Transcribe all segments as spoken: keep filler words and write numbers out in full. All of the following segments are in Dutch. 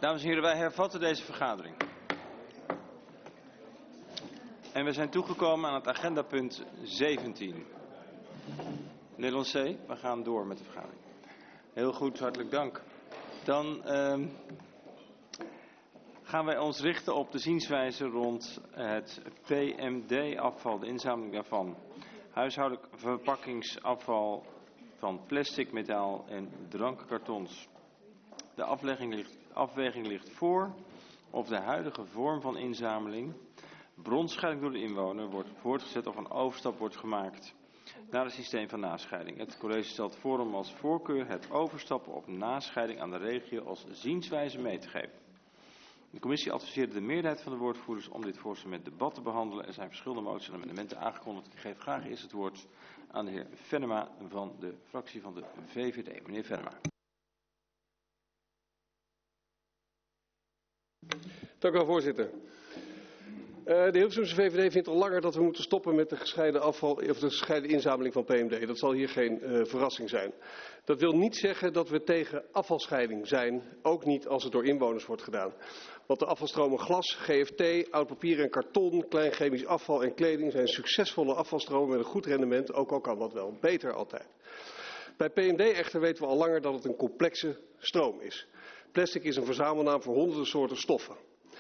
Dames en heren, wij hervatten deze vergadering. En we zijn toegekomen aan het agendapunt zeventien. Nederland C, we gaan door met de vergadering. Heel goed, hartelijk dank. Dan uh, gaan wij ons richten op de zienswijze rond het P M D-afval, de inzameling daarvan. Huishoudelijk verpakkingsafval van plastic, metaal en drankkartons. De afweging ligt, afweging ligt voor of de huidige vorm van inzameling, bronscheiding door de inwoner, wordt voortgezet of een overstap wordt gemaakt naar het systeem van nascheiding. Het college stelt voor om als voorkeur het overstappen op nascheiding aan de regio als zienswijze mee te geven. De commissie adviseerde de meerderheid van de woordvoerders om dit voorstel met debat te behandelen. Er zijn verschillende moties en amendementen aangekondigd. Ik geef graag eerst het woord aan de heer Venema van de fractie van de V V D. Meneer Venema. Dank u wel, voorzitter. Uh, de Hilversumse V V D vindt al langer dat we moeten stoppen met de gescheiden afval of de gescheiden inzameling van P M D. Dat zal hier geen uh, verrassing zijn. Dat wil niet zeggen dat we tegen afvalscheiding zijn, ook niet als het door inwoners wordt gedaan. Want de afvalstromen glas, G F T, oud papier en karton, klein chemisch afval en kleding zijn succesvolle afvalstromen met een goed rendement, ook al kan dat wel beter altijd. Bij P M D echter weten we al langer dat het een complexe stroom is. Plastic is een verzamelnaam voor honderden soorten stoffen.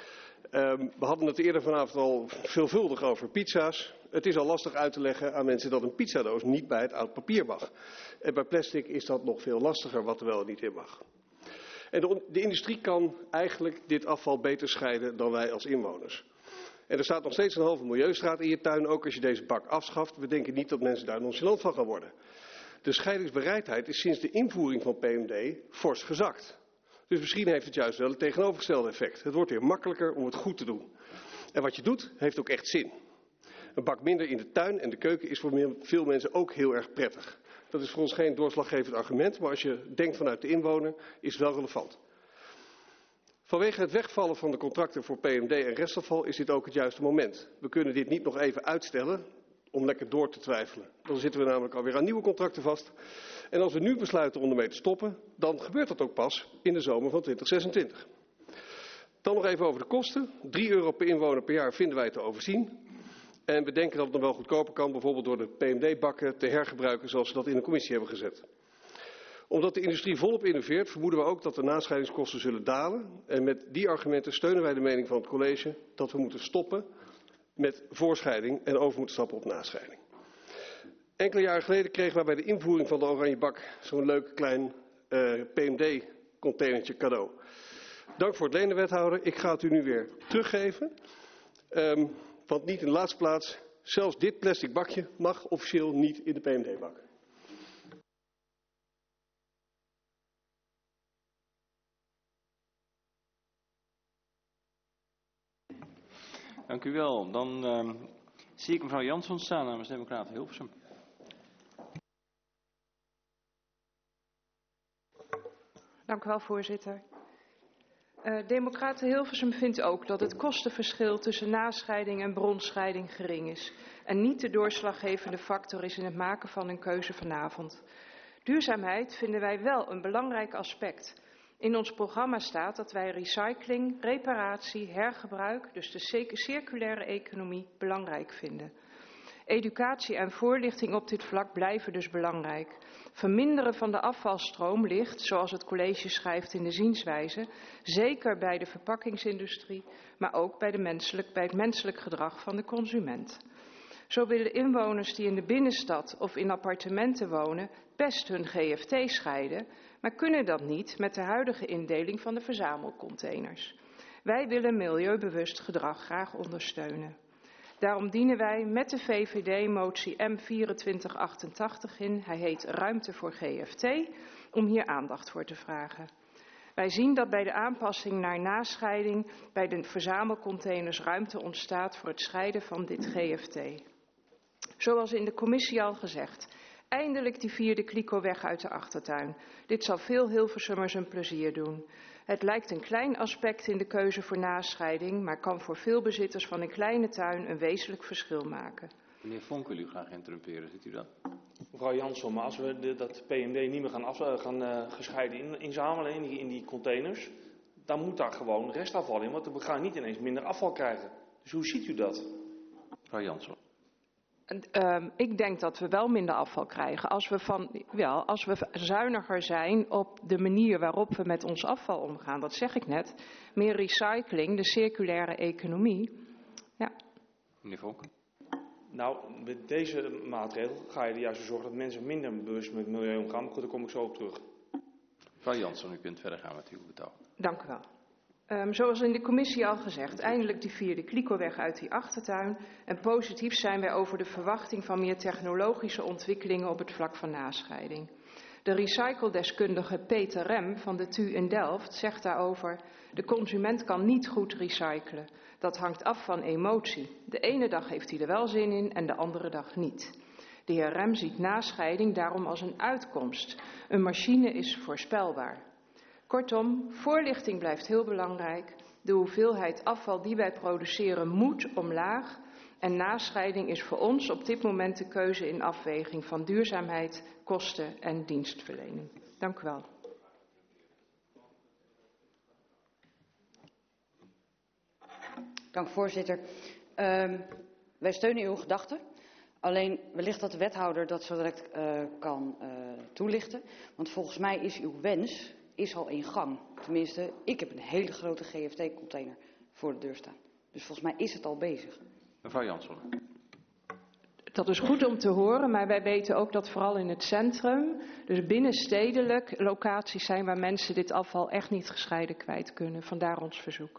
Um, we hadden het eerder vanavond al veelvuldig over pizza's. Het is al lastig uit te leggen aan mensen dat een pizzadoos niet bij het oud papier mag. En bij plastic is dat nog veel lastiger wat er wel en niet in mag. En de, de industrie kan eigenlijk dit afval beter scheiden dan wij als inwoners. En er staat nog steeds een halve milieustraat in je tuin, ook als je deze bak afschaft. We denken niet dat mensen daar nonchalant van gaan worden. De scheidingsbereidheid is sinds de invoering van P M D fors gezakt. Dus misschien heeft het juist wel het tegenovergestelde effect. Het wordt weer makkelijker om het goed te doen. En wat je doet, heeft ook echt zin. Een bak minder in de tuin en de keuken is voor veel mensen ook heel erg prettig. Dat is voor ons geen doorslaggevend argument, maar als je denkt vanuit de inwoner, is het wel relevant. Vanwege het wegvallen van de contracten voor P M D en restafval is dit ook het juiste moment. We kunnen dit niet nog even uitstellen om lekker door te twijfelen. Dan zitten we namelijk alweer aan nieuwe contracten vast. En als we nu besluiten om ermee te stoppen, dan gebeurt dat ook pas in de zomer van twintig zesentwintig. Dan nog even over de kosten. drie euro per inwoner per jaar vinden wij te overzien. En we denken dat het nog wel goedkoper kan, bijvoorbeeld door de P M D-bakken te hergebruiken zoals we dat in de commissie hebben gezet. Omdat de industrie volop innoveert, vermoeden we ook dat de nascheidingskosten zullen dalen. En met die argumenten steunen wij de mening van het college dat we moeten stoppen met voorscheiding en over moeten stappen op nascheiding. Enkele jaren geleden kregen wij bij de invoering van de oranje bak zo'n leuk klein uh, P M D-containertje cadeau. Dank voor het lenen, wethouder. Ik ga het u nu weer teruggeven. Um, want niet in de laatste plaats, zelfs dit plastic bakje mag officieel niet in de P M D-bak. Dank u wel. Dan uh, zie ik mevrouw Jansson staan namens Democraten Hilversum. Dank u wel, voorzitter. Uh, Democraten Hilversum vindt ook dat het kostenverschil tussen nascheiding en bronscheiding gering is en niet de doorslaggevende factor is in het maken van een keuze vanavond. Duurzaamheid vinden wij wel een belangrijk aspect. In ons programma staat dat wij recycling, reparatie, hergebruik, dus de circulaire economie, belangrijk vinden. Educatie en voorlichting op dit vlak blijven dus belangrijk. Verminderen van de afvalstroom ligt, zoals het college schrijft in de zienswijze, zeker bij de verpakkingsindustrie, maar ook bij, de menselijk, bij het menselijk gedrag van de consument. Zo willen inwoners die in de binnenstad of in appartementen wonen best hun G F T scheiden, maar kunnen dat niet met de huidige indeling van de verzamelcontainers. Wij willen milieubewust gedrag graag ondersteunen. Daarom dienen wij met de V V D motie M vierentwintig achtentachtig in, hij heet Ruimte voor G F T, om hier aandacht voor te vragen. Wij zien dat bij de aanpassing naar nascheiding bij de verzamelcontainers ruimte ontstaat voor het scheiden van dit G F T. Zoals in de commissie al gezegd, eindelijk die vierde kliko weg uit de achtertuin. Dit zal veel Hilversummers een plezier doen. Het lijkt een klein aspect in de keuze voor nascheiding, maar kan voor veel bezitters van een kleine tuin een wezenlijk verschil maken. Meneer Vonk wil u graag interrumperen, ziet u dat? Mevrouw Jansson, maar als we de, dat P M D niet meer gaan, af, gaan uh, gescheiden in, inzamelen in die, in die containers, dan moet daar gewoon restafval in, want we gaan niet ineens minder afval krijgen. Dus hoe ziet u dat? Mevrouw Jansen. Uh, ik denk dat we wel minder afval krijgen als we, van, wel, als we zuiniger zijn op de manier waarop we met ons afval omgaan. Dat zeg ik net. Meer recycling, de circulaire economie. Ja. Meneer Vonk. Nou, met deze maatregel ga je er juist voor zorgen dat mensen minder bewust met het milieu omgaan. Maar goed, daar kom ik zo op terug. Mevrouw Jansen, u kunt verder gaan met uw betoog. Dank u wel. Um, zoals in de commissie al gezegd, eindelijk die vierde kliko-weg uit die achtertuin. En positief zijn wij over de verwachting van meer technologische ontwikkelingen op het vlak van nascheiding. De recycledeskundige Peter Rem van de T U in Delft zegt daarover: de consument kan niet goed recyclen. Dat hangt af van emotie. De ene dag heeft hij er wel zin in en de andere dag niet. De heer Rem ziet nascheiding daarom als een uitkomst. Een machine is voorspelbaar. Kortom, voorlichting blijft heel belangrijk. De hoeveelheid afval die wij produceren moet omlaag. En nascheiding is voor ons op dit moment de keuze in afweging van duurzaamheid, kosten en dienstverlening. Dank u wel. Dank voorzitter. Uh, wij steunen uw gedachten. Alleen wellicht dat de wethouder dat zo direct uh, kan uh, toelichten. Want volgens mij is uw wens is al in gang. Tenminste, ik heb een hele grote G F T-container voor de deur staan. Dus volgens mij is het al bezig. Mevrouw Jansen. Dat is goed om te horen, maar wij weten ook dat vooral in het centrum, dus binnenstedelijk, locaties zijn waar mensen dit afval echt niet gescheiden kwijt kunnen. Vandaar ons verzoek.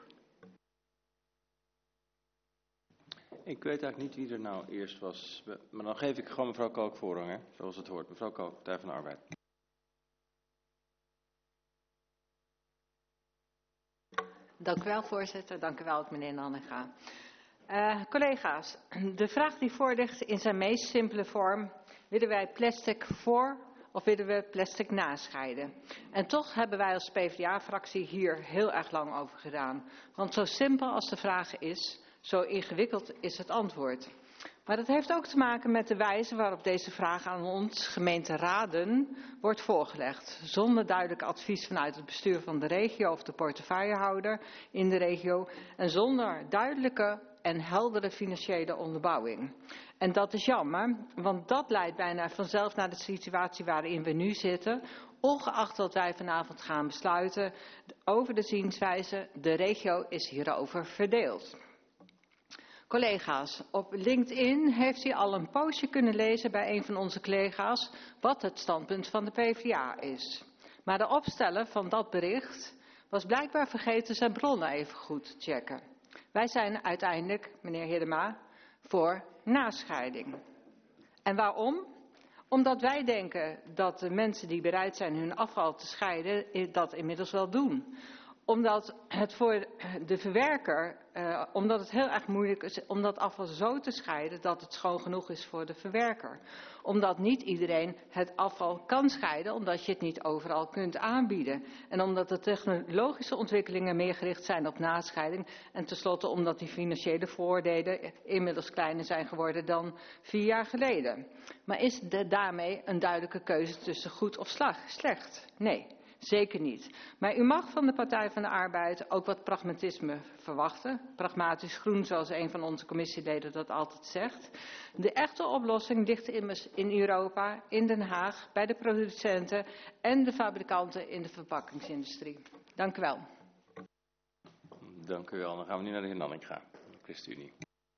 Ik weet eigenlijk niet wie er nou eerst was, maar dan geef ik gewoon mevrouw Kook voorrang, hè, zoals het hoort. Mevrouw Kook, Partij van de Arbeid. Dank u wel, voorzitter. Dank u wel, meneer Nanninga. Uh, collega's, de vraag die voor ligt in zijn meest simpele vorm: willen wij plastic voor of willen we plastic nascheiden? En toch hebben wij als P v d A-fractie hier heel erg lang over gedaan. Want zo simpel als de vraag is, zo ingewikkeld is het antwoord. Maar dat heeft ook te maken met de wijze waarop deze vraag aan ons, gemeenteraden, wordt voorgelegd. Zonder duidelijk advies vanuit het bestuur van de regio of de portefeuillehouder in de regio. En zonder duidelijke en heldere financiële onderbouwing. En dat is jammer, want dat leidt bijna vanzelf naar de situatie waarin we nu zitten. Ongeacht wat wij vanavond gaan besluiten over de zienswijze, de regio is hierover verdeeld. Collega's, op LinkedIn heeft u al een postje kunnen lezen bij een van onze collega's wat het standpunt van de P v d A is. Maar de opsteller van dat bericht was blijkbaar vergeten zijn bronnen even goed te checken. Wij zijn uiteindelijk, meneer Hiddema, voor nascheiding. En waarom? Omdat wij denken dat de mensen die bereid zijn hun afval te scheiden dat inmiddels wel doen. Omdat het voor de verwerker, uh, omdat het heel erg moeilijk is om dat afval zo te scheiden dat het schoon genoeg is voor de verwerker. Omdat niet iedereen het afval kan scheiden, omdat je het niet overal kunt aanbieden. En omdat de technologische ontwikkelingen meer gericht zijn op nascheiding. En tenslotte omdat die financiële voordelen inmiddels kleiner zijn geworden dan vier jaar geleden. Maar is er daarmee een duidelijke keuze tussen goed of slecht? Nee. Zeker niet. Maar u mag van de Partij van de Arbeid ook wat pragmatisme verwachten. Pragmatisch groen, zoals een van onze commissieleden dat altijd zegt. De echte oplossing ligt immers in Europa, in Den Haag, bij de producenten en de fabrikanten in de verpakkingsindustrie. Dank u wel. Dank u wel. Dan gaan we nu naar de heer Nanninga, ChristenUnie.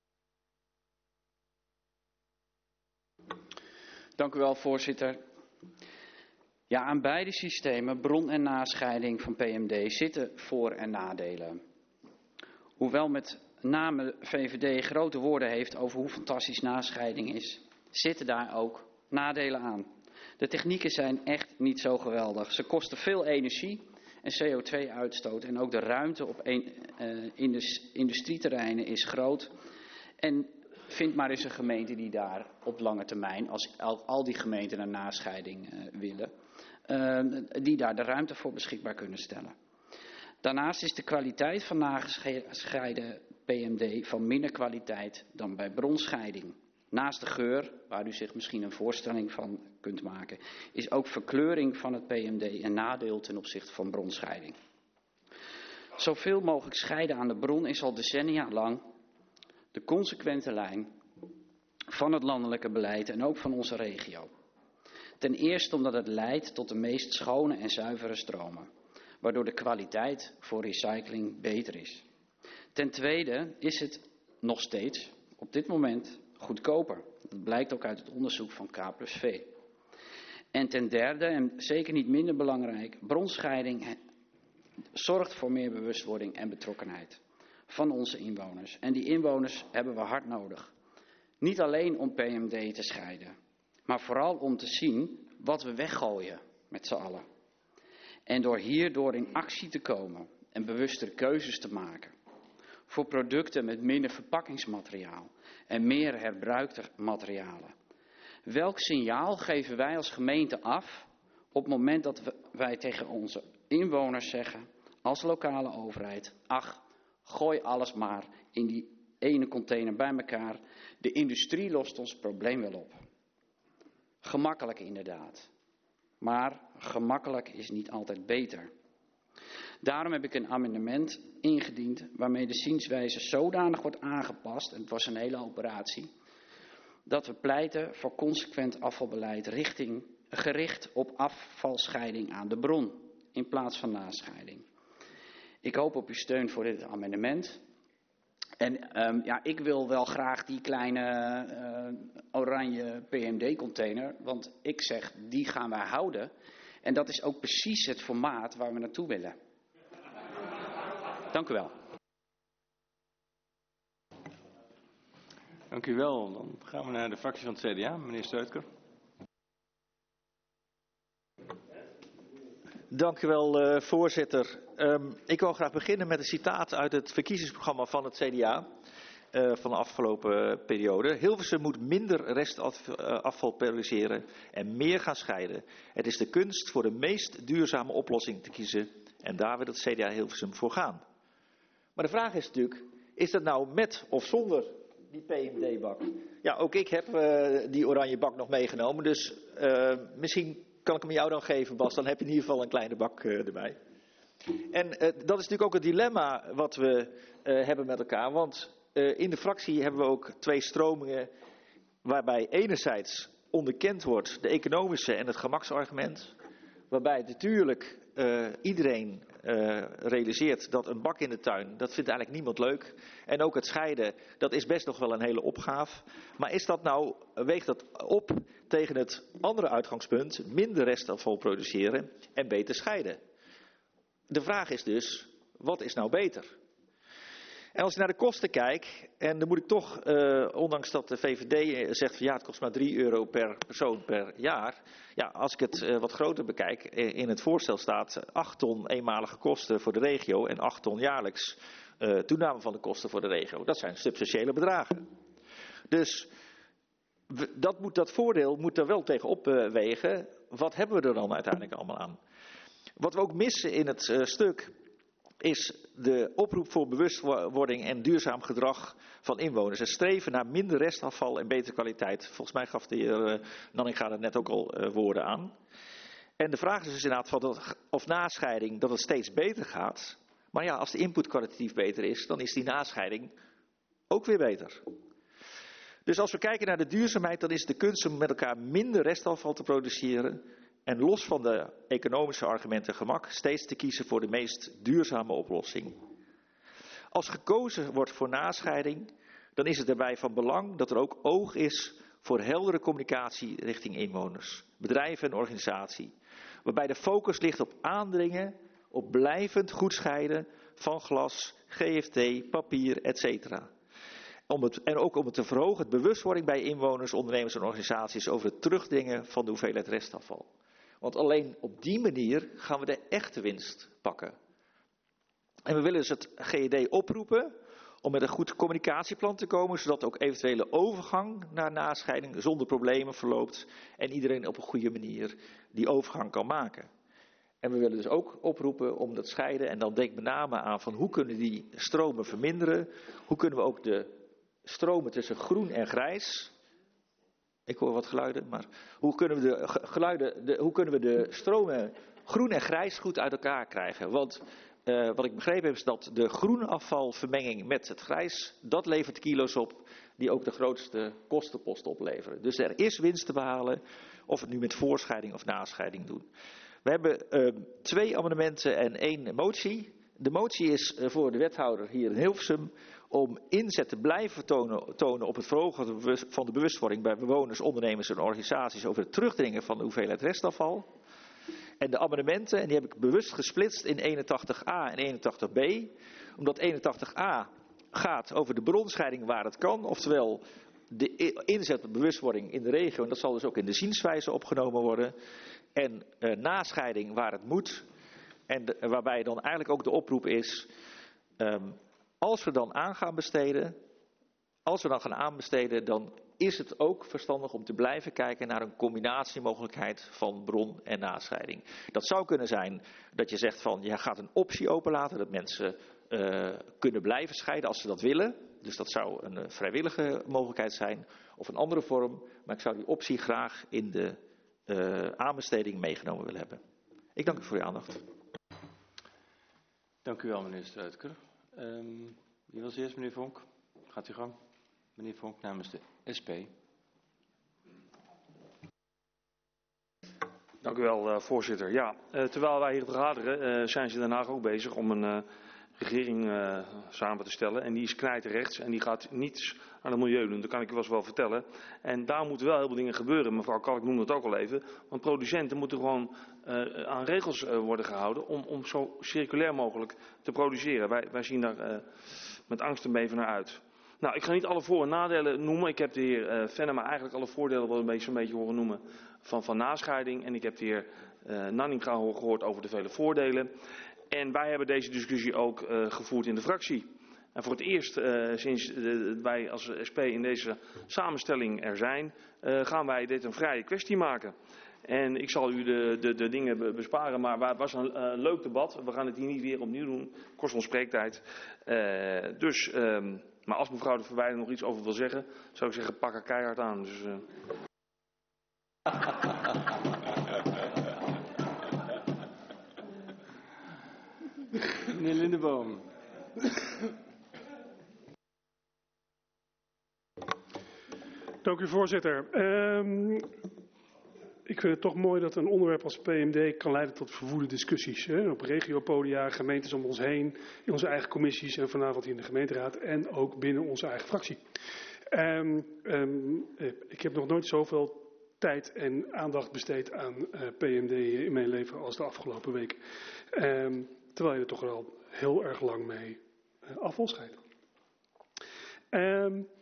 Dank u wel, voorzitter. Ja, aan beide systemen, bron- en nascheiding van P M D, zitten voor- en nadelen. Hoewel met name V V D grote woorden heeft over hoe fantastisch nascheiding is, zitten daar ook nadelen aan. De technieken zijn echt niet zo geweldig. Ze kosten veel energie en C O twee uitstoot. En ook de ruimte op een, uh, in de industrieterreinen is groot. En vind maar eens een gemeente die daar op lange termijn, als al, al die gemeenten een nascheiding uh, willen, uh, die daar de ruimte voor beschikbaar kunnen stellen. Daarnaast is de kwaliteit van nagescheiden P M D van minder kwaliteit dan bij bronscheiding. Naast de geur, waar u zich misschien een voorstelling van kunt maken, is ook verkleuring van het P M D een nadeel ten opzichte van bronscheiding. Zoveel mogelijk scheiden aan de bron is al decennia lang de consequente lijn van het landelijke beleid en ook van onze regio. Ten eerste omdat het leidt tot de meest schone en zuivere stromen, waardoor de kwaliteit voor recycling beter is. Ten tweede is het nog steeds op dit moment goedkoper. Dat blijkt ook uit het onderzoek van K plus V. En ten derde, en zeker niet minder belangrijk, bronscheiding zorgt voor meer bewustwording en betrokkenheid van onze inwoners. En die inwoners hebben we hard nodig. Niet alleen om P M D te scheiden, maar vooral om te zien wat we weggooien met z'n allen. En door hierdoor in actie te komen en bewustere keuzes te maken voor producten met minder verpakkingsmateriaal en meer herbruikte materialen. Welk signaal geven wij als gemeente af op het moment dat we, wij tegen onze inwoners zeggen, als lokale overheid, ach, gooi alles maar in die ene container bij elkaar. De industrie lost ons probleem wel op. Gemakkelijk inderdaad. Maar gemakkelijk is niet altijd beter. Daarom heb ik een amendement ingediend waarmee de zienswijze zodanig wordt aangepast, en het was een hele operatie, dat we pleiten voor consequent afvalbeleid richting, gericht op afvalscheiding aan de bron in plaats van nascheiding. Ik hoop op uw steun voor dit amendement. En um, ja, ik wil wel graag die kleine uh, oranje P M D-container, want ik zeg, die gaan wij houden. En dat is ook precies het formaat waar we naartoe willen. Dank u wel. Dank u wel. Dan gaan we naar de fractie van het C D A, meneer Steutker. Dank u wel, uh, voorzitter. Um, ik wil graag beginnen met een citaat uit het verkiezingsprogramma van het C D A uh, van de afgelopen periode. Hilversum moet minder restafval produceren en meer gaan scheiden. Het is de kunst voor de meest duurzame oplossing te kiezen en daar wil het C D A Hilversum voor gaan. Maar de vraag is natuurlijk, is dat nou met of zonder die P M D-bak? Ja, ook ik heb uh, die oranje bak nog meegenomen, dus uh, misschien kan ik hem jou dan geven, Bas, dan heb je in ieder geval een kleine bak uh, erbij. En uh, dat is natuurlijk ook het dilemma wat we uh, hebben met elkaar, want uh, in de fractie hebben we ook twee stromingen waarbij enerzijds onderkend wordt de economische en het gemaksargument, waarbij natuurlijk uh, iedereen uh, realiseert dat een bak in de tuin, dat vindt eigenlijk niemand leuk. En ook het scheiden, dat is best nog wel een hele opgave. Maar is dat nou, weegt dat op tegen het andere uitgangspunt, minder restafval produceren en beter scheiden? De vraag is dus, wat is nou beter? En als ik naar de kosten kijk, en dan moet ik toch, uh, ondanks dat de V V D zegt van ja, het kost maar drie euro per persoon per jaar. Ja, als ik het uh, wat groter bekijk, in het voorstel staat acht ton eenmalige kosten voor de regio en acht ton jaarlijks uh, toename van de kosten voor de regio. Dat zijn substantiële bedragen. Dus we, dat, moet, dat voordeel moet er wel tegen opwegen. Wat hebben we er dan uiteindelijk allemaal aan? Wat we ook missen in het uh, stuk is de oproep voor bewustwording en duurzaam gedrag van inwoners. Het streven naar minder restafval en betere kwaliteit. Volgens mij gaf de heer uh, Nanninga er net ook al uh, woorden aan. En de vraag is dus inderdaad van dat, of nascheiding dat het steeds beter gaat. Maar ja, als de input kwalitatief beter is, dan is die nascheiding ook weer beter. Dus als we kijken naar de duurzaamheid, dan is de kunst om met elkaar minder restafval te produceren. En los van de economische argumenten gemak, steeds te kiezen voor de meest duurzame oplossing. Als gekozen wordt voor nascheiding, dan is het daarbij van belang dat er ook oog is voor heldere communicatie richting inwoners, bedrijven en organisatie. Waarbij de focus ligt op aandringen, op blijvend goed scheiden van glas, G F T, papier, et cetera. Om het, en ook om het te verhogen, het bewustwording bij inwoners, ondernemers en organisaties over het terugdringen van de hoeveelheid restafval. Want alleen op die manier gaan we de echte winst pakken. En we willen dus het G E D oproepen om met een goed communicatieplan te komen, zodat ook eventuele overgang naar nascheiding zonder problemen verloopt en iedereen op een goede manier die overgang kan maken. En we willen dus ook oproepen om dat scheiden, en dan denk ik met name aan van hoe kunnen die stromen verminderen, hoe kunnen we ook de stromen tussen groen en grijs. Ik hoor wat geluiden, maar hoe kunnen we de geluiden, de, hoe kunnen we de stromen groen en grijs goed uit elkaar krijgen? Want Uh, wat ik begrepen heb is dat de groene afvalvermenging met het grijs, dat levert kilo's op die ook de grootste kostenposten opleveren. Dus er is winst te behalen, of we het nu met voorscheiding of nascheiding doen. We hebben uh, twee amendementen en één motie. De motie is uh, voor de wethouder hier in Hilversum om inzet te blijven tonen, tonen op het verhogen van de bewustwording bij bewoners, ondernemers en organisaties over het terugdringen van de hoeveelheid restafval. En de amendementen, en die heb ik bewust gesplitst in eenentachtig a en eenentachtig b, omdat eenentachtig a gaat over de bronscheiding waar het kan, oftewel de inzet op bewustwording in de regio, en dat zal dus ook in de zienswijze opgenomen worden, en uh, nascheiding waar het moet, en de, waarbij dan eigenlijk ook de oproep is, um, als we dan aan gaan besteden, als we dan gaan aanbesteden, dan is het ook verstandig om te blijven kijken naar een combinatiemogelijkheid van bron- en nascheiding. Dat zou kunnen zijn dat je zegt van, je gaat een optie openlaten, dat mensen uh, kunnen blijven scheiden als ze dat willen. Dus dat zou een uh, vrijwillige mogelijkheid zijn, of een andere vorm. Maar ik zou die optie graag in de uh, aanbesteding meegenomen willen hebben. Ik dank u voor uw aandacht. Dank u wel, meneer Struitker. Um, wie was eerst, meneer Vonk? Gaat u gang. Meneer Vonk namens de S P. Dank u wel, uh, voorzitter. Ja, uh, terwijl wij hier vergaderen, uh, zijn ze in Den Haag ook bezig om een uh, regering uh, samen te stellen. En die is knijterrechts en die gaat niets aan het milieu doen. Dat kan ik u wel eens wel vertellen. En daar moeten wel heel veel dingen gebeuren. Mevrouw Kalk noemde het ook al even. Want producenten moeten gewoon uh, aan regels uh, worden gehouden om, om zo circulair mogelijk te produceren. Wij, wij zien daar uh, met angst een beetje naar uit. Nou, ik ga niet alle voor- en nadelen noemen. Ik heb de heer uh, Venema eigenlijk alle voordelen wel een beetje, een beetje horen noemen van, van nascheiding. En ik heb de heer uh, Nanninga gehoord over de vele voordelen. En wij hebben deze discussie ook uh, gevoerd in de fractie. En voor het eerst uh, sinds uh, wij als S P in deze samenstelling er zijn, uh, gaan wij dit een vrije kwestie maken. En ik zal u de, de, de dingen besparen, maar het was een uh, leuk debat. We gaan het hier niet weer opnieuw doen. Kost ons spreektijd. Uh, dus... Uh, Maar als mevrouw de Verwijder nog iets over wil zeggen, zou ik zeggen, pak er keihard aan. Dus, uh... Meneer Lindeboom. Dank u, voorzitter. Um, ik vind het toch mooi dat een onderwerp als P M D kan leiden tot verwoede discussies. Hè? Op regiopodia, gemeentes om ons heen, in onze eigen commissies en vanavond hier in de gemeenteraad en ook binnen onze eigen fractie. Um, um, ik heb nog nooit zoveel tijd en aandacht besteed aan uh, P M D in mijn leven als de afgelopen week. Um, terwijl je er toch wel heel erg lang mee uh, afval scheidt. Um,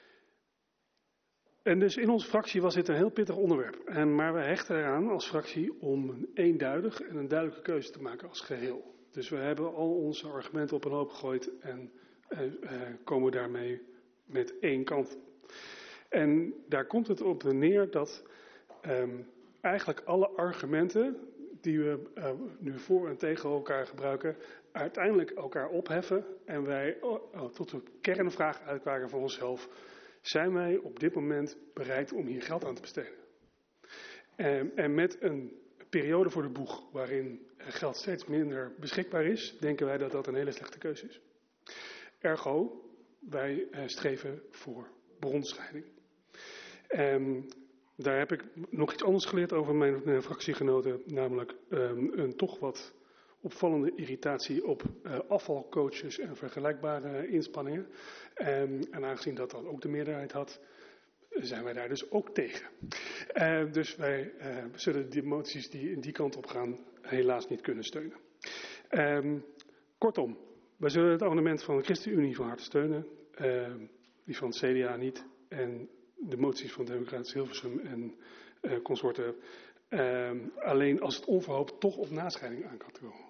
En dus in onze fractie was dit een heel pittig onderwerp. En, maar we hechten eraan als fractie om een eenduidig en een duidelijke keuze te maken als geheel. Dus we hebben al onze argumenten op een hoop gegooid en uh, uh, komen daarmee met één kant. En daar komt het op neer dat um, eigenlijk alle argumenten die we uh, nu voor en tegen elkaar gebruiken, uiteindelijk elkaar opheffen. En wij oh, oh, tot de kernvraag uitkwaken voor onszelf. Zijn wij op dit moment bereid om hier geld aan te besteden? En, en met een periode voor de boeg waarin geld steeds minder beschikbaar is, denken wij dat dat een hele slechte keuze is. Ergo, wij streven voor bronscheiding. En daar heb ik nog iets anders geleerd over mijn fractiegenoten, namelijk um, een toch wat opvallende irritatie op uh, afvalcoaches en vergelijkbare inspanningen. Um, en aangezien dat dan ook de meerderheid had, zijn wij daar dus ook tegen. Uh, dus wij uh, zullen die moties die in die kant op gaan helaas niet kunnen steunen. Um, kortom, wij zullen het amendement van de ChristenUnie van harte steunen, uh, die van het C D A niet en de moties van Democratisch Hilversum en uh, consorten. Uh, alleen als het onverhoopt toch op nascheiding aan kan komen.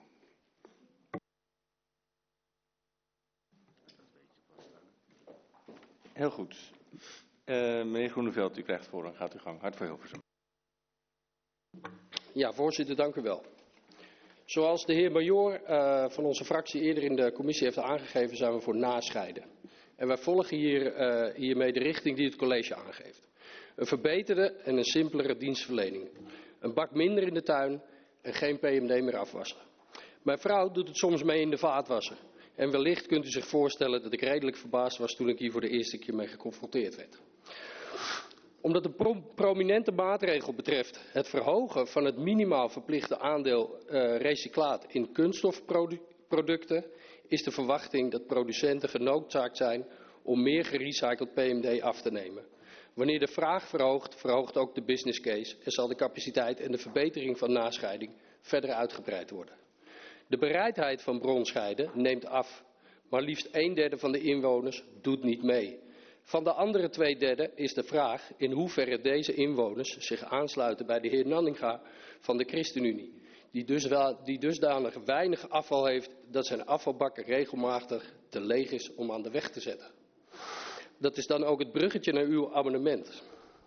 Heel goed. Uh, meneer Groeneveld, u krijgt voor en gaat uw gang. Hart voor Hilversum. Ja, voorzitter, dank u wel. Zoals de heer Major uh, van onze fractie eerder in de commissie heeft aangegeven, zijn we voor nascheiden. En wij volgen hier, uh, hiermee de richting die het college aangeeft. Een verbeterde en een simpelere dienstverlening. Een bak minder in de tuin en geen P M D meer afwassen. Mijn vrouw doet het soms mee in de vaatwasser. En wellicht kunt u zich voorstellen dat ik redelijk verbaasd was toen ik hier voor de eerste keer mee geconfronteerd werd. Omdat de pro prominente maatregel betreft het verhogen van het minimaal verplichte aandeel uh, recyclaat in kunststofproducten, is de verwachting dat producenten genoodzaakt zijn om meer gerecycled P M D af te nemen. Wanneer de vraag verhoogt, verhoogt ook de business case en zal de capaciteit en de verbetering van nascheiding verder uitgebreid worden. De bereidheid van bronscheiden neemt af, maar liefst een derde van de inwoners doet niet mee. Van de andere twee derde is de vraag in hoeverre deze inwoners zich aansluiten bij de heer Nanninga van de ChristenUnie, die, dus wel, die dusdanig weinig afval heeft dat zijn afvalbak regelmatig te leeg is om aan de weg te zetten. Dat is dan ook het bruggetje naar uw amendement.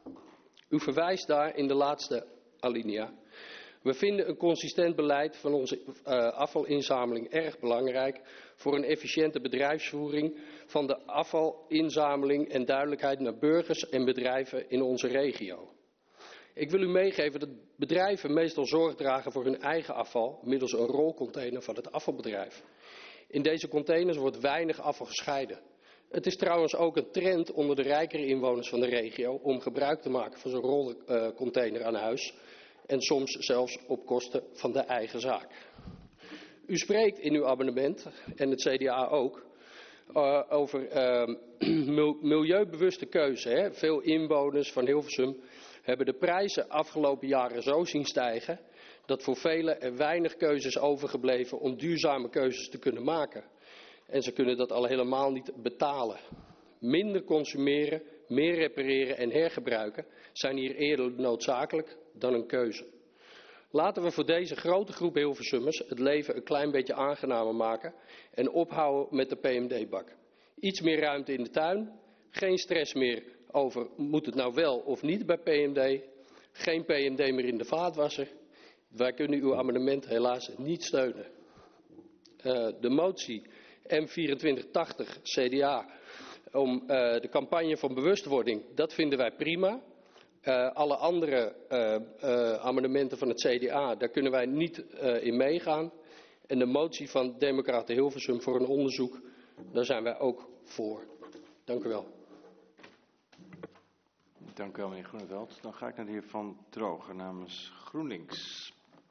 U verwijst daar in de laatste alinea. We vinden een consistent beleid van onze uh, afvalinzameling erg belangrijk voor een efficiënte bedrijfsvoering van de afvalinzameling en duidelijkheid naar burgers en bedrijven in onze regio. Ik wil u meegeven dat bedrijven meestal zorg dragen voor hun eigen afval middels een rolcontainer van het afvalbedrijf. In deze containers wordt weinig afval gescheiden. Het is trouwens ook een trend onder de rijkere inwoners van de regio om gebruik te maken van zo'n rolcontainer aan huis. En soms zelfs op kosten van de eigen zaak. U spreekt in uw amendement, en het C D A ook, uh, over uh, milieubewuste keuze. Hè. Veel inwoners van Hilversum hebben de prijzen afgelopen jaren zo zien stijgen dat voor velen er weinig keuze is overgebleven om duurzame keuzes te kunnen maken. En ze kunnen dat al helemaal niet betalen. Minder consumeren, meer repareren en hergebruiken zijn hier eerder noodzakelijk dan een keuze. Laten we voor deze grote groep Hilversummers het leven een klein beetje aangenamer maken en ophouden met de P M D-bak. Iets meer ruimte in de tuin, geen stress meer over moet het nou wel of niet bij P M D, geen P M D meer in de vaatwasser. Wij kunnen uw amendement helaas niet steunen. Uh, de motie M vierentwintig tachtig C D A om uh, de campagne van bewustwording, dat vinden wij prima. Uh, alle andere uh, uh, amendementen van het C D A, daar kunnen wij niet uh, in meegaan. En de motie van Democraten Hilversum voor een onderzoek, daar zijn wij ook voor. Dank u wel. Dank u wel, meneer Groeneveld. Dan ga ik naar de heer Van Droger namens GroenLinks.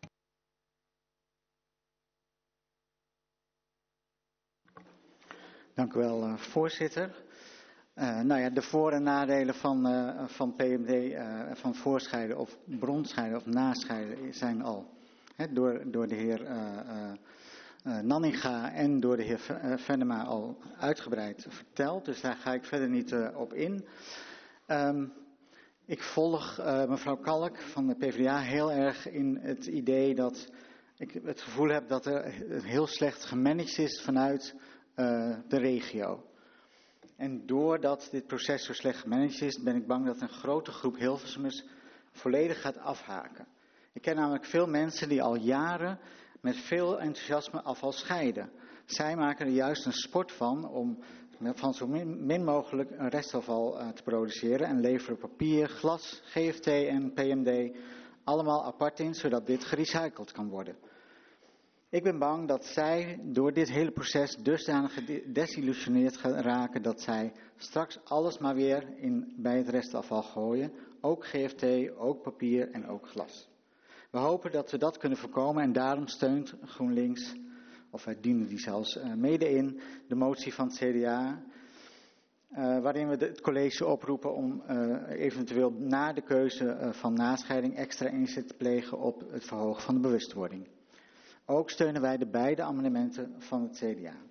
Dank u wel, uh, voorzitter. Uh, nou ja, de voor- en nadelen van, uh, van P M D, uh, van voorscheiden of bronscheiden of nascheiden zijn al he, door, door de heer uh, uh, uh, Nanninga en door de heer uh, Venema al uitgebreid verteld. Dus daar ga ik verder niet uh, op in. Um, ik volg uh, mevrouw Kalk van de P v d A heel erg in het idee dat ik het gevoel heb dat er heel slecht gemanaged is vanuit uh, de regio. En doordat dit proces zo slecht gemanaged is, ben ik bang dat een grote groep Hilversummers volledig gaat afhaken. Ik ken namelijk veel mensen die al jaren met veel enthousiasme afval scheiden. Zij maken er juist een sport van om van zo min, min mogelijk een restafval uh, te produceren en leveren papier, glas, G F T en P M D allemaal apart in, zodat dit gerecycled kan worden. Ik ben bang dat zij door dit hele proces dusdanig gedesillusioneerd gaan raken dat zij straks alles maar weer in, bij het restafval gooien. Ook G F T, ook papier en ook glas. We hopen dat we dat kunnen voorkomen en daarom steunt GroenLinks, of wij dienen die zelfs uh, mede in, de motie van het C D A. Uh, waarin we de, het college oproepen om uh, eventueel na de keuze uh, van nascheiding extra inzet te plegen op het verhogen van de bewustwording. Ook steunen wij de beide amendementen van het C D A.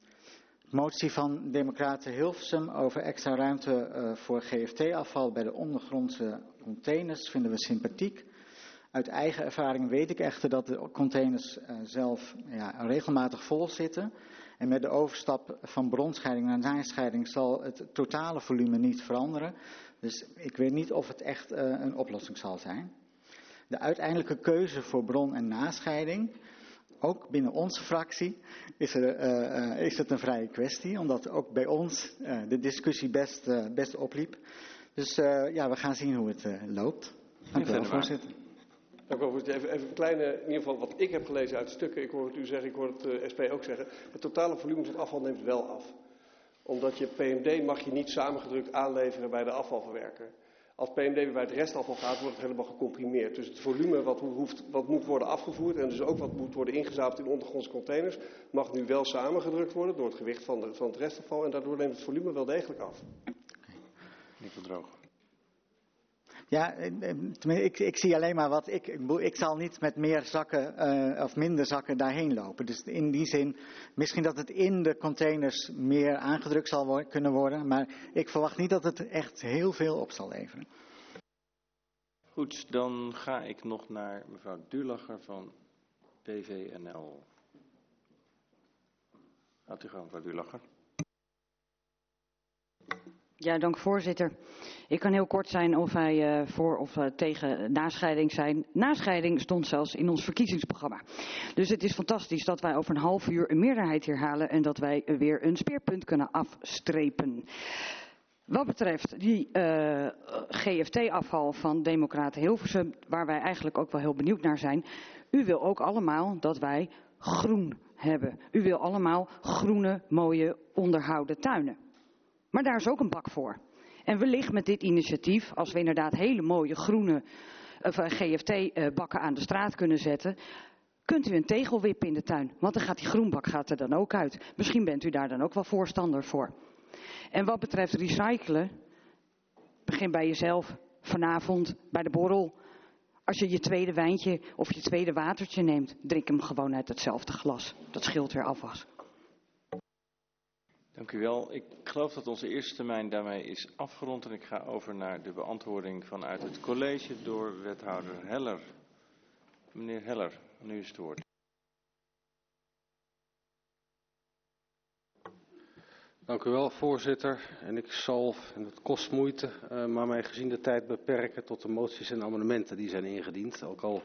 De motie van Democraten Hilversum over extra ruimte uh, voor G F T-afval bij de ondergrondse containers vinden we sympathiek. Uit eigen ervaring weet ik echter dat de containers uh, zelf ja, regelmatig vol zitten. En met de overstap van bronscheiding naar nascheiding zal het totale volume niet veranderen. Dus ik weet niet of het echt uh, een oplossing zal zijn. De uiteindelijke keuze voor bron- en nascheiding, ook binnen onze fractie, is, er, uh, uh, is het een vrije kwestie. Omdat ook bij ons uh, de discussie best, uh, best opliep. Dus uh, ja, we gaan zien hoe het uh, loopt. Dank u wel, voorzitter. Dank u wel, voorzitter. Even, even een kleine, in ieder geval wat ik heb gelezen uit stukken. Ik hoor het u zeggen, ik hoor het uh, S P ook zeggen. Het totale volume van afval neemt wel af. Omdat je P M D mag je niet samengedrukt aanleveren bij de afvalverwerker. Als P M D weer bij het restafval gaat, wordt het helemaal gecomprimeerd. Dus het volume wat, hoeft, wat moet worden afgevoerd en dus ook wat moet worden ingezameld in ondergrondse containers, mag nu wel samengedrukt worden door het gewicht van, de, van het restafval en daardoor neemt het volume wel degelijk af. Meneer Van Droog. Ja, ik, ik zie alleen maar wat ik, ik zal niet met meer zakken uh, of minder zakken daarheen lopen. Dus in die zin, misschien dat het in de containers meer aangedrukt zal worden, kunnen worden, maar ik verwacht niet dat het echt heel veel op zal leveren. Goed, dan ga ik nog naar mevrouw Duurlacher van P V N L. Gaat u gang, mevrouw Duurlacher. Ja, dank voorzitter. Ik kan heel kort zijn of wij uh, voor of uh, tegen nascheiding zijn. Nascheiding stond zelfs in ons verkiezingsprogramma. Dus het is fantastisch dat wij over een half uur een meerderheid hier halen en dat wij uh, weer een speerpunt kunnen afstrepen. Wat betreft die uh, G F T-afval van Democraten Hilversum, waar wij eigenlijk ook wel heel benieuwd naar zijn. U wil ook allemaal dat wij groen hebben. U wil allemaal groene, mooie, onderhouden tuinen. Maar daar is ook een bak voor. En wellicht met dit initiatief, als we inderdaad hele mooie groene uh, G F T-bakken aan de straat kunnen zetten, kunt u een tegel wippen in de tuin. Want dan gaat die groenbak gaat er dan ook uit. Misschien bent u daar dan ook wel voorstander voor. En wat betreft recyclen, begin bij jezelf, vanavond bij de borrel. Als je je tweede wijntje of je tweede watertje neemt, drink hem gewoon uit hetzelfde glas. Dat scheelt weer afwas. Dank u wel. Ik geloof dat onze eerste termijn daarmee is afgerond en ik ga over naar de beantwoording vanuit het college door wethouder Heller. Meneer Heller, nu is het woord. Dank u wel, voorzitter. En ik zal, en het kost moeite, uh, maar mij gezien de tijd beperken tot de moties en amendementen die zijn ingediend. Ook al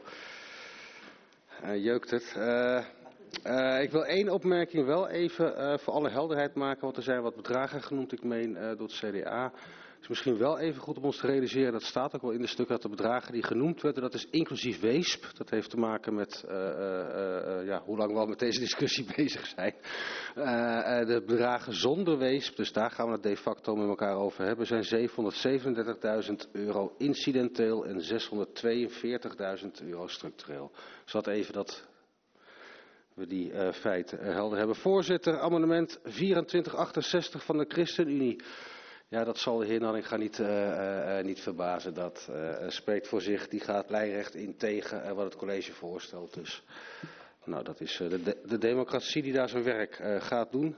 uh, jeukt het. Uh, Uh, ik wil één opmerking wel even uh, voor alle helderheid maken, want er zijn wat bedragen genoemd, ik meen uh, door het C D A. Het is misschien wel even goed om ons te realiseren, dat staat ook wel in de stukken, dat de bedragen die genoemd werden, dat is inclusief weesp. Dat heeft te maken met uh, uh, uh, ja, hoe lang we al met deze discussie bezig zijn. Uh, uh, de bedragen zonder weesp, dus daar gaan we het de facto met elkaar over hebben, zijn zevenhonderdzevenendertigduizend euro incidenteel en zeshonderdtweeënveertigduizend euro structureel. Dus dat even dat we die uh, feiten uh, helder hebben. Voorzitter, amendement vierentwintig achtenzestig van de ChristenUnie. Ja, dat zal de heer Nanninga niet, uh, uh, niet verbazen. Dat uh, spreekt voor zich. Die gaat lijnrecht in tegen uh, wat het college voorstelt. Dus nou, dat is uh, de, de, de democratie die daar zijn werk uh, gaat doen.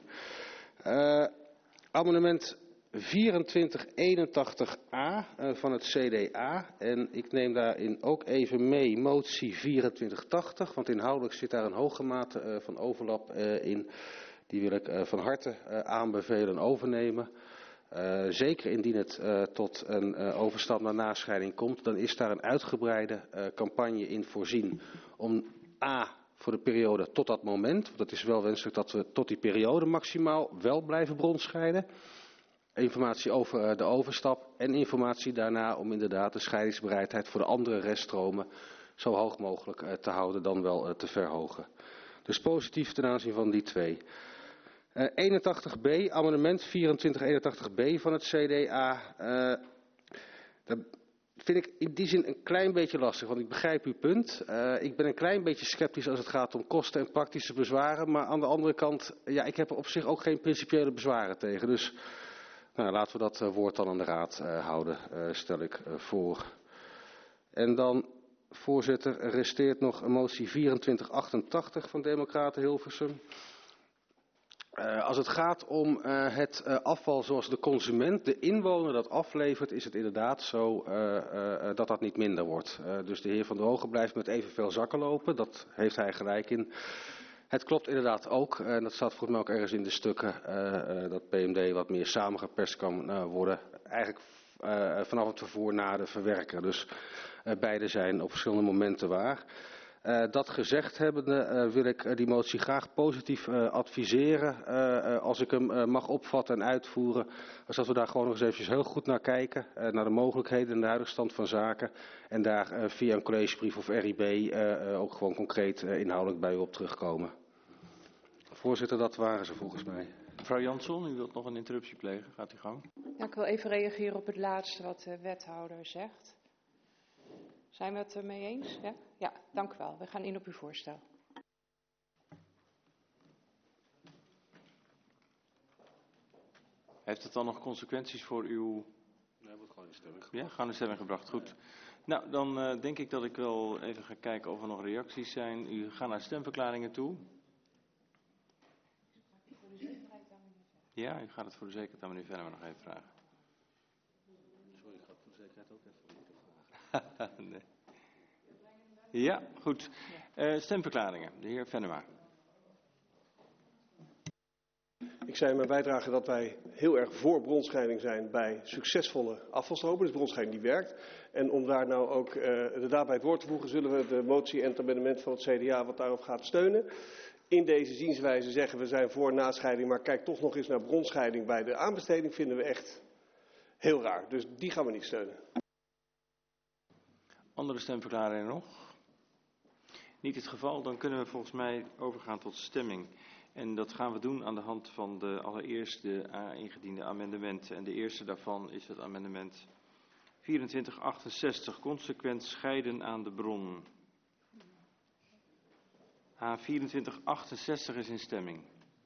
Uh, amendement vierentwintig eenentachtig a uh, van het C D A. En ik neem daarin ook even mee motie vierentwintig tachtig. Want inhoudelijk zit daar een hoge mate uh, van overlap uh, in. Die wil ik uh, van harte uh, aanbevelen en overnemen. Uh, zeker indien het uh, tot een uh, overstap naar nascheiding komt. Dan is daar een uitgebreide uh, campagne in voorzien. Om a... voor de periode tot dat moment. Want het is wel wenselijk dat we tot die periode maximaal wel blijven bronscheiden. Informatie over de overstap en informatie daarna om inderdaad de scheidingsbereidheid voor de andere reststromen zo hoog mogelijk te houden dan wel te verhogen. Dus positief ten aanzien van die twee. Uh, eenentachtig b, amendement vierentwintig eenentachtig b van het C D A. Uh, dat vind ik in die zin een klein beetje lastig, want ik begrijp uw punt. Uh, ik ben een klein beetje sceptisch als het gaat om kosten en praktische bezwaren. Maar aan de andere kant, ja, ik heb er op zich ook geen principiële bezwaren tegen. Dus nou, laten we dat uh, woord dan aan de raad uh, houden, uh, stel ik uh, voor. En dan, voorzitter, er resteert nog een motie vierentwintig achtentachtig van Democraten Hilversum. Uh, als het gaat om uh, het uh, afval zoals de consument, de inwoner dat aflevert, is het inderdaad zo uh, uh, dat dat niet minder wordt. Uh, dus de heer Van der Hogen blijft met evenveel zakken lopen, dat heeft hij gelijk in. Het klopt inderdaad ook, en dat staat volgens mij ook ergens in de stukken, uh, uh, dat P M D wat meer samengeperst kan uh, worden. Eigenlijk uh, vanaf het vervoer naar de verwerker. Dus uh, beide zijn op verschillende momenten waar. Uh, dat gezegd hebbende uh, wil ik uh, die motie graag positief uh, adviseren. Uh, uh, als ik hem uh, mag opvatten en uitvoeren. Als dat we daar gewoon nog eens eventjes heel goed naar kijken. Uh, naar de mogelijkheden en de huidige stand van zaken. En daar uh, via een collegebrief of R I B uh, uh, ook gewoon concreet uh, inhoudelijk bij u op terugkomen. Voorzitter, dat waren ze volgens mij. Mevrouw Jansson, u wilt nog een interruptie plegen. Gaat u gang. Ja, ik wil even reageren op het laatste wat de wethouder zegt. Zijn we het ermee eens? Ja? Ja, dank u wel. We gaan in op uw voorstel. Heeft het dan nog consequenties voor uw... Nee, wordt gewoon in stemming gebracht. Ja, gewoon in stemming gebracht. Goed. Nou, dan uh, denk ik dat ik wel even ga kijken of er nog reacties zijn. U gaat naar stemverklaringen toe. Ja, u gaat het voor de zekerheid aan meneer Venema nog even vragen. Sorry, ik ga het voor de zekerheid ook even vragen. Nee. Ja, goed. Uh, stemverklaringen. De heer Venema. Ik zei in mijn bijdrage dat wij heel erg voor bronscheiding zijn bij succesvolle afvalstromen. Dus bronscheiding die werkt. En om daar nou ook uh, de daad bij het woord te voegen, zullen we de motie en het amendement van het C D A wat daarop gaat steunen. In deze zienswijze zeggen we zijn voor nascheiding, maar kijk toch nog eens naar bronscheiding bij de aanbesteding, vinden we echt heel raar. Dus die gaan we niet steunen. Andere stemverklaringen nog? Niet het geval, dan kunnen we volgens mij overgaan tot stemming. En dat gaan we doen aan de hand van de allereerste ingediende amendementen. En de eerste daarvan is het amendement vierentwintig achtenzestig, consequent scheiden aan de bron. A vierentwintig achtenzestig is in stemming.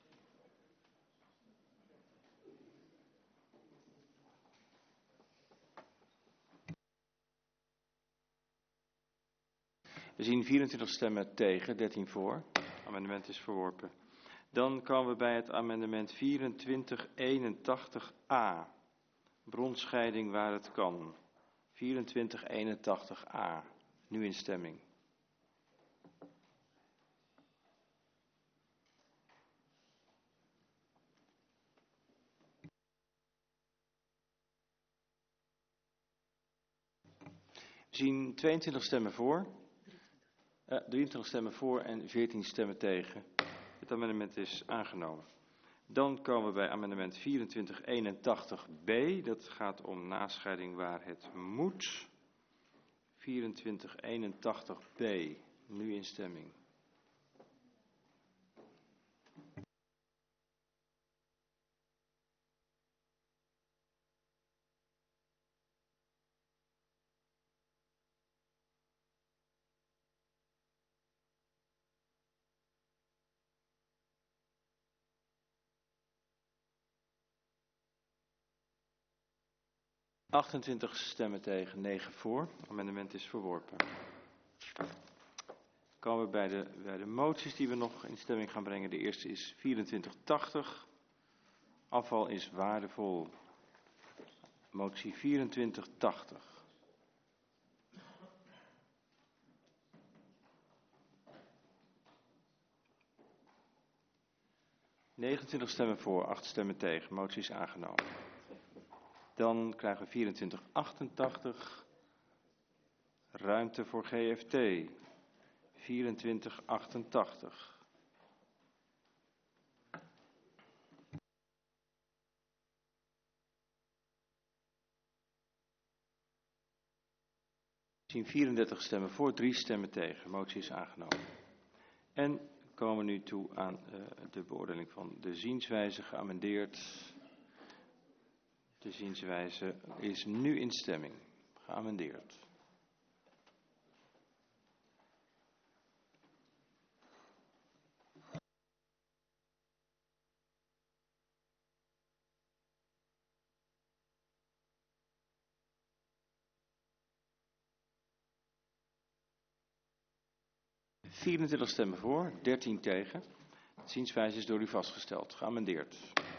We zien vierentwintig stemmen tegen, dertien voor. Het amendement is verworpen. Dan komen we bij het amendement vierentwintig eenentachtig A. Bronscheiding waar het kan. vierentwintig eenentachtig A. Nu in stemming. We zien tweeëntwintig stemmen voor. Uh, drieëntwintig stemmen voor en veertien stemmen tegen. Het amendement is aangenomen. Dan komen we bij amendement vierentwintig eenentachtig B. Dat gaat om nascheiding waar het moet. vierentwintig eenentachtig B. Nu in stemming. achtentwintig stemmen tegen, negen voor. Het amendement is verworpen. Dan komen we bij de, bij de moties die we nog in stemming gaan brengen. De eerste is vierentwintig tachtig. Afval is waardevol. Motie vierentwintig tachtig. negenentwintig stemmen voor, acht stemmen tegen. Motie is aangenomen. Dan krijgen we vierentwintig achtentachtig. Ruimte voor G F T. vierentwintig achtentachtig. We zien vierendertig stemmen voor, drie stemmen tegen. Motie is aangenomen. En komen we nu toe aan uh, de beoordeling van de zienswijze geamendeerd. De zienswijze is nu in stemming. Geamendeerd. vierentwintig stemmen voor, dertien tegen. De zienswijze is door u vastgesteld. Geamendeerd.